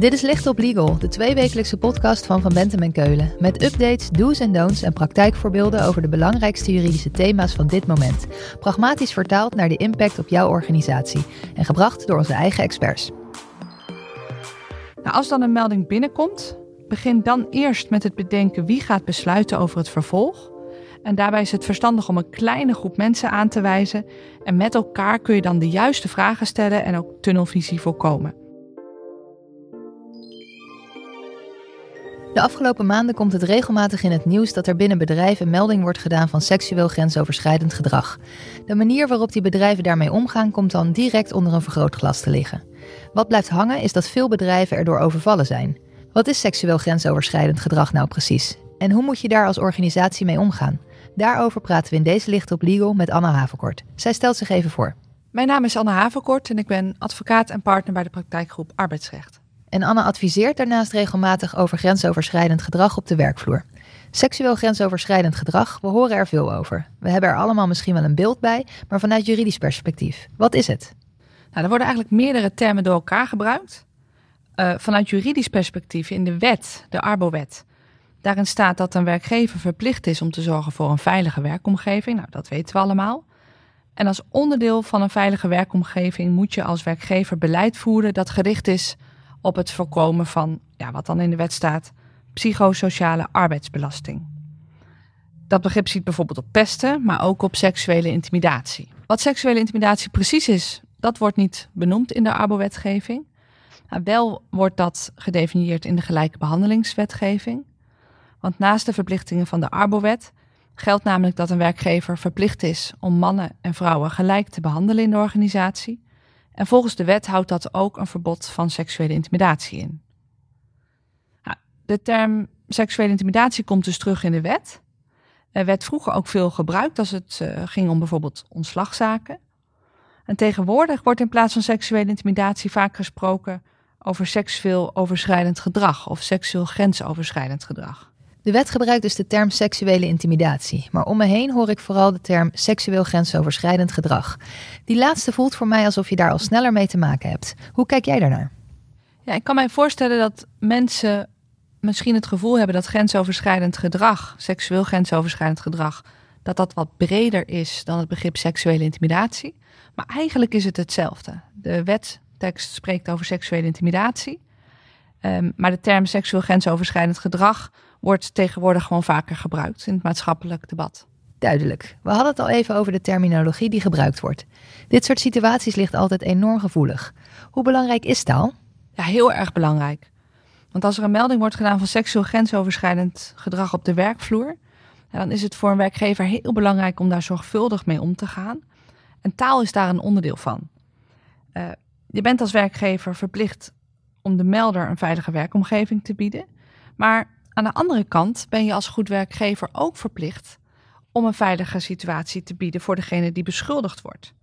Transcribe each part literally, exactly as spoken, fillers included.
Dit is Licht op Legal, de tweewekelijkse podcast van Van Bentem en Keulen. Met updates, do's en don'ts en praktijkvoorbeelden over de belangrijkste juridische thema's van dit moment. Pragmatisch vertaald naar de impact op jouw organisatie. En gebracht door onze eigen experts. Nou, als dan een melding binnenkomt, begin dan eerst met het bedenken wie gaat besluiten over het vervolg. En daarbij is het verstandig om een kleine groep mensen aan te wijzen. En met elkaar kun je dan de juiste vragen stellen en ook tunnelvisie voorkomen. De afgelopen maanden komt het regelmatig in het nieuws dat er binnen bedrijven melding wordt gedaan van seksueel grensoverschrijdend gedrag. De manier waarop die bedrijven daarmee omgaan komt dan direct onder een vergrootglas te liggen. Wat blijft hangen is dat veel bedrijven erdoor overvallen zijn. Wat is seksueel grensoverschrijdend gedrag nou precies? En hoe moet je daar als organisatie mee omgaan? Daarover praten we in deze Licht op Legal met Anne Haverkort. Zij stelt zich even voor. Mijn naam is Anne Haverkort en ik ben advocaat en partner bij de praktijkgroep Arbeidsrecht. En Anne adviseert daarnaast regelmatig over grensoverschrijdend gedrag op de werkvloer. Seksueel grensoverschrijdend gedrag, we horen er veel over. We hebben er allemaal misschien wel een beeld bij, maar vanuit juridisch perspectief. Wat is het? Nou, er worden eigenlijk meerdere termen door elkaar gebruikt. Uh, vanuit juridisch perspectief in de wet, de Arbowet. Daarin staat dat een werkgever verplicht is om te zorgen voor een veilige werkomgeving. Nou, dat weten we allemaal. En als onderdeel van een veilige werkomgeving moet je als werkgever beleid voeren dat gericht is op het voorkomen van, ja, wat dan in de wet staat, psychosociale arbeidsbelasting. Dat begrip ziet bijvoorbeeld op pesten, maar ook op seksuele intimidatie. Wat seksuele intimidatie precies is, dat wordt niet benoemd in de Arbowetgeving. Nou, wel wordt dat gedefinieerd in de gelijke behandelingswetgeving. Want naast de verplichtingen van de Arbowet geldt namelijk dat een werkgever verplicht is om mannen en vrouwen gelijk te behandelen in de organisatie. En volgens de wet houdt dat ook een verbod van seksuele intimidatie in. Nou, de term seksuele intimidatie komt dus terug in de wet. Er werd vroeger ook veel gebruikt als het uh, ging om bijvoorbeeld ontslagzaken. En tegenwoordig wordt in plaats van seksuele intimidatie vaak gesproken over seksueel overschrijdend gedrag of seksueel grensoverschrijdend gedrag. De wet gebruikt dus de term seksuele intimidatie, maar om me heen hoor ik vooral de term seksueel grensoverschrijdend gedrag. Die laatste voelt voor mij alsof je daar al sneller mee te maken hebt. Hoe kijk jij daarnaar? Ja, ik kan mij voorstellen dat mensen misschien het gevoel hebben dat grensoverschrijdend gedrag, seksueel grensoverschrijdend gedrag, dat dat wat breder is dan het begrip seksuele intimidatie. Maar eigenlijk is het hetzelfde. De wettekst spreekt over seksuele intimidatie, um, maar de term seksueel grensoverschrijdend gedrag wordt tegenwoordig gewoon vaker gebruikt in het maatschappelijk debat. Duidelijk. We hadden het al even over de terminologie die gebruikt wordt. Dit soort situaties ligt altijd enorm gevoelig. Hoe belangrijk is taal? Ja, heel erg belangrijk. Want als er een melding wordt gedaan van seksueel grensoverschrijdend gedrag op de werkvloer, ja, dan is het voor een werkgever heel belangrijk om daar zorgvuldig mee om te gaan. En taal is daar een onderdeel van. Uh, je bent als werkgever verplicht om de melder een veilige werkomgeving te bieden. Maar aan de andere kant ben je als goed werkgever ook verplicht om een veilige situatie te bieden voor degene die beschuldigd wordt.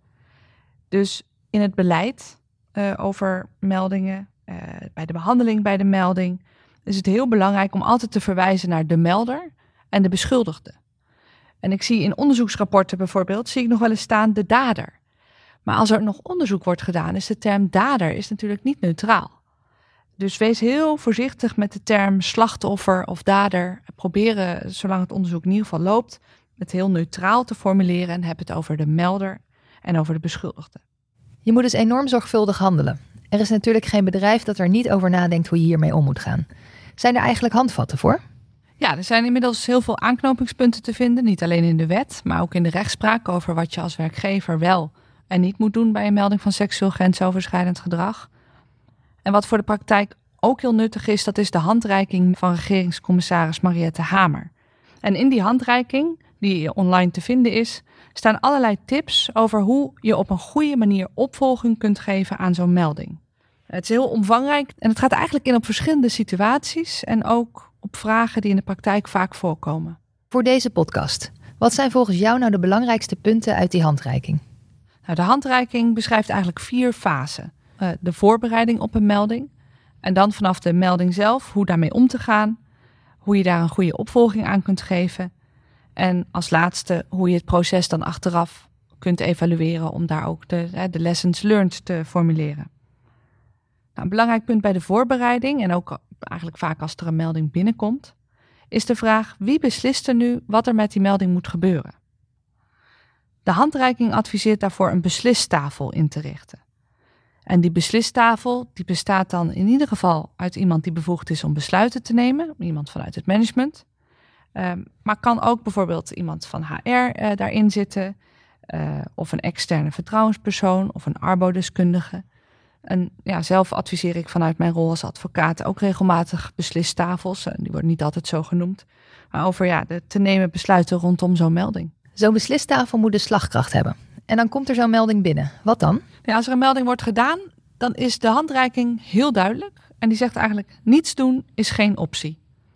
Dus in het beleid uh, over meldingen, uh, bij de behandeling bij de melding, is het heel belangrijk om altijd te verwijzen naar de melder en de beschuldigde. En ik zie in onderzoeksrapporten bijvoorbeeld, zie ik nog wel eens staan de dader. Maar als er nog onderzoek wordt gedaan, is de term dader is natuurlijk niet neutraal. Dus wees heel voorzichtig met de term slachtoffer of dader. Proberen, zolang het onderzoek in ieder geval loopt, het heel neutraal te formuleren en heb het over de melder en over de beschuldigde. Je moet dus enorm zorgvuldig handelen. Er is natuurlijk geen bedrijf dat er niet over nadenkt hoe je hiermee om moet gaan. Zijn er eigenlijk handvatten voor? Ja, er zijn inmiddels heel veel aanknopingspunten te vinden. Niet alleen in de wet, maar ook in de rechtspraak over wat je als werkgever wel en niet moet doen bij een melding van seksueel grensoverschrijdend gedrag. En wat voor de praktijk ook heel nuttig is, dat is de handreiking van regeringscommissaris Mariette Hamer. En in die handreiking, die online te vinden is, staan allerlei tips over hoe je op een goede manier opvolging kunt geven aan zo'n melding. Het is heel omvangrijk en het gaat eigenlijk in op verschillende situaties en ook op vragen die in de praktijk vaak voorkomen. Voor deze podcast, wat zijn volgens jou nou de belangrijkste punten uit die handreiking? Nou, de handreiking beschrijft eigenlijk vier fasen. Uh, de voorbereiding op een melding. En dan vanaf de melding zelf, hoe daarmee om te gaan. Hoe je daar een goede opvolging aan kunt geven. En als laatste, hoe je het proces dan achteraf kunt evalueren om daar ook de, de lessons learned te formuleren. een belangrijk punt bij de voorbereiding, en ook eigenlijk vaak als er een melding binnenkomt, is de vraag: wie beslist er nu wat er met die melding moet gebeuren? De handreiking adviseert daarvoor een beslistafel in te richten. En die beslistafel die bestaat dan in ieder geval uit iemand die bevoegd is om besluiten te nemen, iemand vanuit het management. Um, maar kan ook bijvoorbeeld iemand van H R uh, daarin zitten, uh, of een externe vertrouwenspersoon of een arbodeskundige. En ja, zelf adviseer ik vanuit mijn rol als advocaat ook regelmatig beslistafels, uh, die worden niet altijd zo genoemd, maar over ja, de te nemen besluiten rondom zo'n melding. Zo'n beslistafel moet dus slagkracht hebben. En dan komt er zo'n melding binnen. Wat dan? Ja, als er een melding wordt gedaan, dan is de handreiking heel duidelijk. En die zegt eigenlijk: niets doen is geen optie.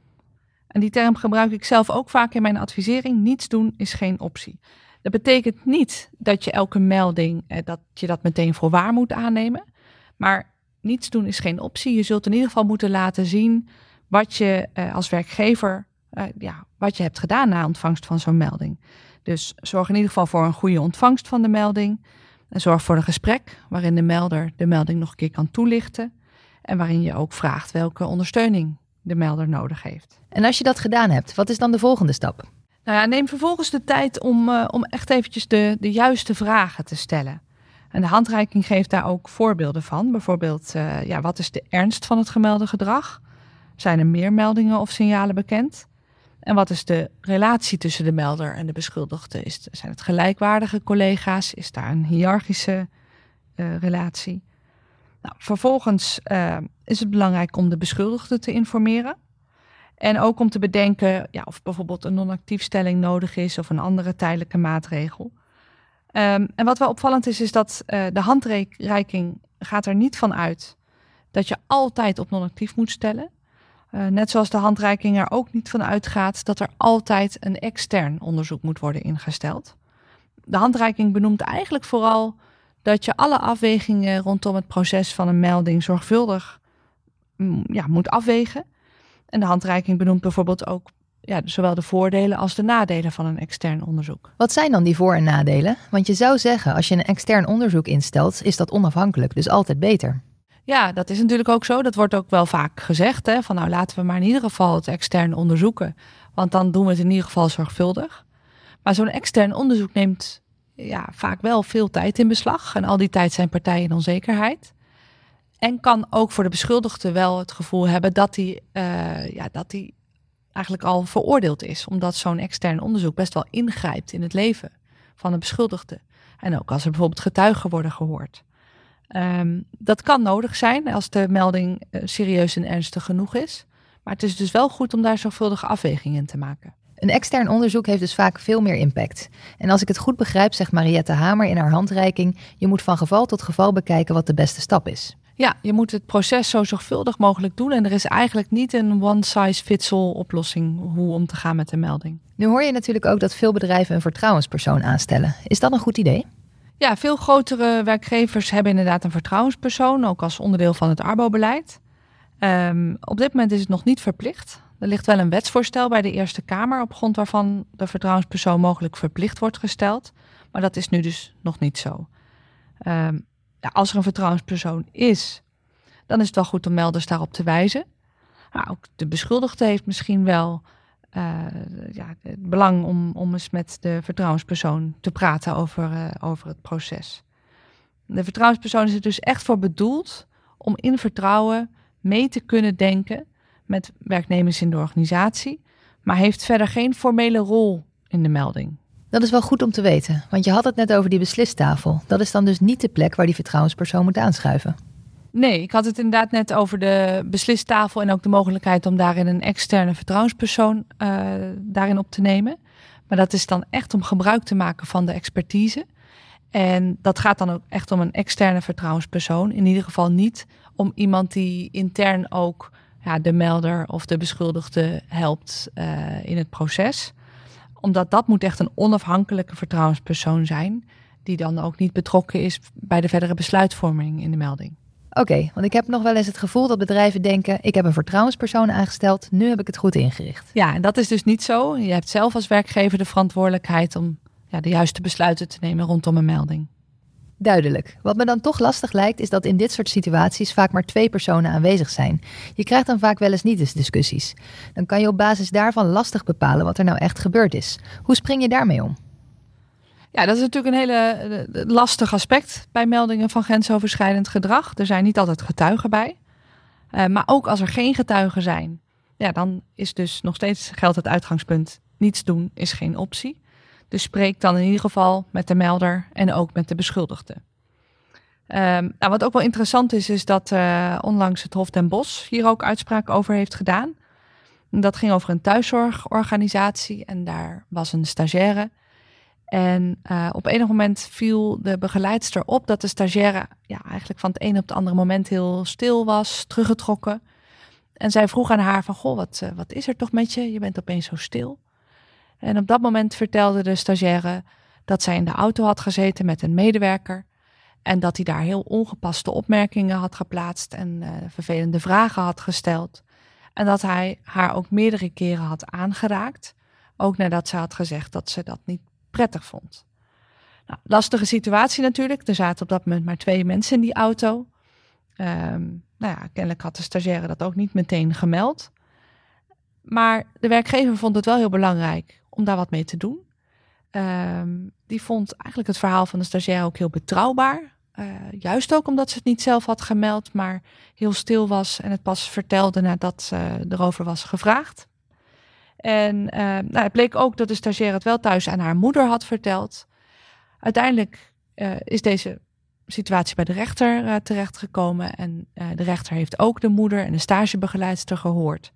En die term gebruik ik zelf ook vaak in mijn advisering. Niets doen is geen optie. Dat betekent niet dat je elke melding, eh, dat je dat meteen voor waar moet aannemen. Maar niets doen is geen optie. Je zult in ieder geval moeten laten zien wat je eh, als werkgever, eh, ja, wat je hebt gedaan na ontvangst van zo'n melding. Dus zorg in ieder geval voor een goede ontvangst van de melding. En zorg voor een gesprek waarin de melder de melding nog een keer kan toelichten. En waarin je ook vraagt welke ondersteuning de melder nodig heeft. En als je dat gedaan hebt, wat is dan de volgende stap? Nou ja, neem vervolgens de tijd om, uh, om echt eventjes de, de juiste vragen te stellen. En de handreiking geeft daar ook voorbeelden van. Bijvoorbeeld, uh, ja, wat is de ernst van het gemelde gedrag? Zijn er meer meldingen of signalen bekend? En wat is de relatie tussen de melder en de beschuldigde? Is, zijn het gelijkwaardige collega's? Is daar een hiërarchische uh, relatie? Nou, vervolgens uh, is het belangrijk om de beschuldigde te informeren. En ook om te bedenken ja, of bijvoorbeeld een non-actiefstelling nodig is of een andere tijdelijke maatregel. Um, en wat wel opvallend is, is dat uh, de handreiking gaat er niet van uit dat je altijd op non-actief moet stellen. Uh, net zoals de handreiking er ook niet van uitgaat dat er altijd een extern onderzoek moet worden ingesteld. De handreiking benoemt eigenlijk vooral dat je alle afwegingen rondom het proces van een melding zorgvuldig ja, moet afwegen. En de handreiking benoemt bijvoorbeeld ook ja, zowel de voordelen als de nadelen van een extern onderzoek. Wat zijn dan die voor- en nadelen? Want je zou zeggen, als je een extern onderzoek instelt, is dat onafhankelijk, dus altijd beter. Ja, dat is natuurlijk ook zo. Dat wordt ook wel vaak gezegd. Hè, van nou, laten we maar in ieder geval het extern onderzoeken. Want dan doen we het in ieder geval zorgvuldig. Maar zo'n extern onderzoek neemt ja, vaak wel veel tijd in beslag. En al die tijd zijn partijen in onzekerheid. En kan ook voor de beschuldigde wel het gevoel hebben dat hij uh, ja, dat hij eigenlijk al veroordeeld is. Omdat zo'n extern onderzoek best wel ingrijpt in het leven van de beschuldigde. En ook als er bijvoorbeeld getuigen worden gehoord. Um, dat kan nodig zijn als de melding uh, serieus en ernstig genoeg is. Maar het is dus wel goed om daar zorgvuldige afwegingen in te maken. Een extern onderzoek heeft dus vaak veel meer impact. En als ik het goed begrijp, zegt Mariette Hamer in haar handreiking: je moet van geval tot geval bekijken wat de beste stap is. Ja, je moet het proces zo zorgvuldig mogelijk doen. En er is eigenlijk niet een one-size-fits-all oplossing hoe om te gaan met de melding. Nu hoor je natuurlijk ook dat veel bedrijven een vertrouwenspersoon aanstellen. Is dat een goed idee? Ja, veel grotere werkgevers hebben inderdaad een vertrouwenspersoon, ook als onderdeel van het Arbo-beleid. Um, op dit moment is het nog niet verplicht. Er ligt wel een wetsvoorstel bij de Eerste Kamer op grond waarvan de vertrouwenspersoon mogelijk verplicht wordt gesteld. Maar dat is nu dus nog niet zo. Um, ja, als er een vertrouwenspersoon is, dan is het wel goed om melders daarop te wijzen. Maar ook de beschuldigde heeft misschien wel uh, ja, het belang om, om eens met de vertrouwenspersoon te praten over, uh, over het proces. De vertrouwenspersoon is er dus echt voor bedoeld om in vertrouwen mee te kunnen denken met werknemers in de organisatie, maar heeft verder geen formele rol in de melding. Dat is wel goed om te weten, want je had het net over die beslistafel. Dat is dan dus niet de plek waar die vertrouwenspersoon moet aanschuiven. Nee, ik had het inderdaad net over de beslistafel en ook de mogelijkheid om daarin een externe vertrouwenspersoon uh, daarin op te nemen. Maar dat is dan echt om gebruik te maken van de expertise. En dat gaat dan ook echt om een externe vertrouwenspersoon. In ieder geval niet om iemand die intern ook ja, de melder of de beschuldigde helpt uh, in het proces. Omdat dat moet echt een onafhankelijke vertrouwenspersoon zijn, die dan ook niet betrokken is bij de verdere besluitvorming in de melding. Oké, okay, want ik heb nog wel eens het gevoel dat bedrijven denken: ik heb een vertrouwenspersoon aangesteld, nu heb ik het goed ingericht. Ja, en dat is dus niet zo. Je hebt zelf als werkgever de verantwoordelijkheid om ja, de juiste besluiten te nemen rondom een melding. Duidelijk. Wat me dan toch lastig lijkt is dat in dit soort situaties vaak maar twee personen aanwezig zijn. Je krijgt dan vaak wel eens niet eens discussies. Dan kan je op basis daarvan lastig bepalen wat er nou echt gebeurd is. Hoe spring je daarmee om? Ja, dat is natuurlijk een hele uh, lastig aspect bij meldingen van grensoverschrijdend gedrag. Er zijn niet altijd getuigen bij. Uh, maar ook als er geen getuigen zijn, ja, dan is dus nog steeds geldt het uitgangspunt. Niets doen is geen optie. Dus spreek dan in ieder geval met de melder en ook met de beschuldigde. Um, nou, wat ook wel interessant is, is dat uh, onlangs het Hof Den Bosch hier ook uitspraak over heeft gedaan. Dat ging over een thuiszorgorganisatie en daar was een stagiaire. En uh, op enig moment viel de begeleidster op dat de stagiaire ja, eigenlijk van het ene op het andere moment heel stil was, teruggetrokken. En zij vroeg aan haar van, goh, wat, uh, wat is er toch met je? Je bent opeens zo stil. En op dat moment vertelde de stagiaire dat zij in de auto had gezeten met een medewerker. En dat hij daar heel ongepaste opmerkingen had geplaatst en uh, vervelende vragen had gesteld. En dat hij haar ook meerdere keren had aangeraakt. Ook nadat ze had gezegd dat ze dat niet prettig vond. Nou, lastige situatie natuurlijk. Er zaten op dat moment maar twee mensen in die auto. Um, nou ja, kennelijk had de stagiaire dat ook niet meteen gemeld. Maar de werkgever vond het wel heel belangrijk om daar wat mee te doen. Um, die vond eigenlijk het verhaal van de stagiaire ook heel betrouwbaar. Uh, juist ook omdat ze het niet zelf had gemeld, maar heel stil was en het pas vertelde nadat uh, erover was gevraagd. En uh, nou, het bleek ook dat de stagiaire het wel thuis aan haar moeder had verteld. Uiteindelijk uh, is deze situatie bij de rechter uh, terechtgekomen. En uh, de rechter heeft ook de moeder en de stagebegeleidster gehoord.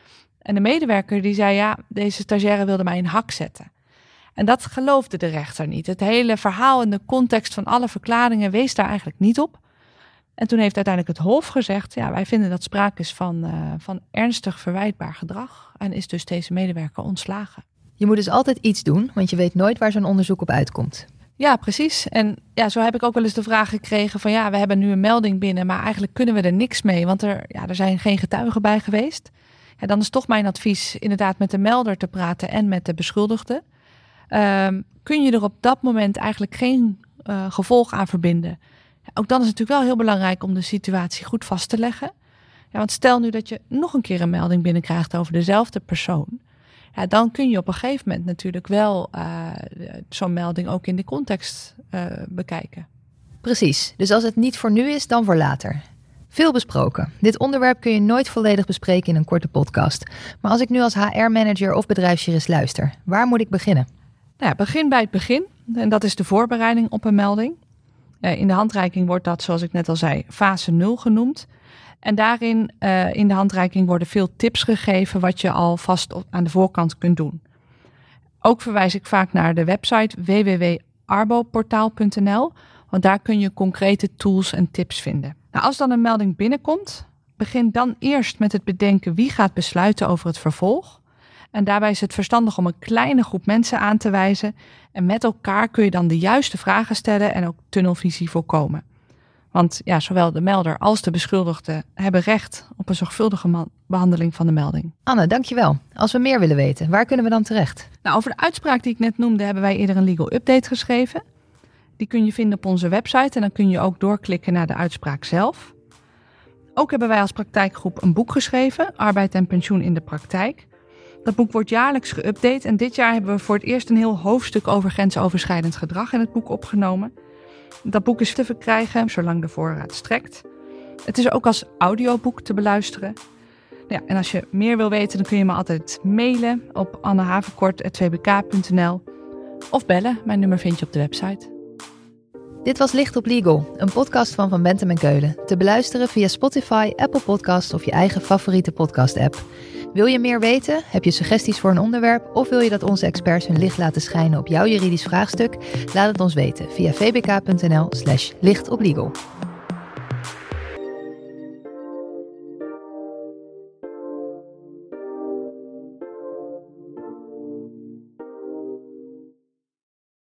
En de medewerker die zei, ja, deze stagiaire wilde mij in hak zetten. En dat geloofde de rechter niet. Het hele verhaal en de context van alle verklaringen wees daar eigenlijk niet op. En toen heeft uiteindelijk het Hof gezegd, ja, wij vinden dat sprake is van, uh, van ernstig verwijtbaar gedrag. En is dus deze medewerker ontslagen. Je moet dus altijd iets doen, want je weet nooit waar zo'n onderzoek op uitkomt. Ja, precies. En ja, zo heb ik ook wel eens de vraag gekregen van, ja, we hebben nu een melding binnen, maar eigenlijk kunnen we er niks mee, want er, ja, er zijn geen getuigen bij geweest. Ja, dan is toch mijn advies inderdaad met de melder te praten en met de beschuldigde. Um, kun je er op dat moment eigenlijk geen uh, gevolg aan verbinden? Ja, ook dan is het natuurlijk wel heel belangrijk om de situatie goed vast te leggen. Ja, want stel nu dat je nog een keer een melding binnenkrijgt over dezelfde persoon. Ja, dan kun je op een gegeven moment natuurlijk wel uh, zo'n melding ook in de context uh, bekijken. Precies, dus als het niet voor nu is, dan voor later. Veel besproken. Dit onderwerp kun je nooit volledig bespreken in een korte podcast. Maar als ik nu als H R-manager of bedrijfsjurist luister, waar moet ik beginnen? Nou ja, begin bij het begin. En dat is de voorbereiding op een melding. Uh, in de handreiking wordt dat, zoals ik net al zei, fase nul genoemd. En daarin, uh, in de handreiking, worden veel tips gegeven wat je alvast aan de voorkant kunt doen. Ook verwijs ik vaak naar de website w w w punt arboportaal punt n l, want daar kun je concrete tools en tips vinden. Nou, als dan een melding binnenkomt, begin dan eerst met het bedenken wie gaat besluiten over het vervolg. En daarbij is het verstandig om een kleine groep mensen aan te wijzen. En met elkaar kun je dan de juiste vragen stellen en ook tunnelvisie voorkomen. Want ja, zowel de melder als de beschuldigde hebben recht op een zorgvuldige man- behandeling van de melding. Anne, dankjewel. Als we meer willen weten, waar kunnen we dan terecht? Nou, over de uitspraak die ik net noemde hebben wij eerder een legal update geschreven. Die kun je vinden op onze website en dan kun je ook doorklikken naar de uitspraak zelf. Ook hebben wij als praktijkgroep een boek geschreven, Arbeid en pensioen in de praktijk. Dat boek wordt jaarlijks geüpdate en dit jaar hebben we voor het eerst een heel hoofdstuk over grensoverschrijdend gedrag in het boek opgenomen. Dat boek is te verkrijgen zolang de voorraad strekt. Het is ook als audioboek te beluisteren. Ja, en als je meer wil weten, dan kun je me altijd mailen op annehavenkort apenstaartje v b k punt n l of bellen. Mijn nummer vind je op de website. Dit was Licht op Legal, een podcast van Van Bentem en Keulen. Te beluisteren via Spotify, Apple Podcasts of je eigen favoriete podcast-app. Wil je meer weten? Heb je suggesties voor een onderwerp? Of wil je dat onze experts hun licht laten schijnen op jouw juridisch vraagstuk? Laat het ons weten via v b k punt n l slash licht op legal.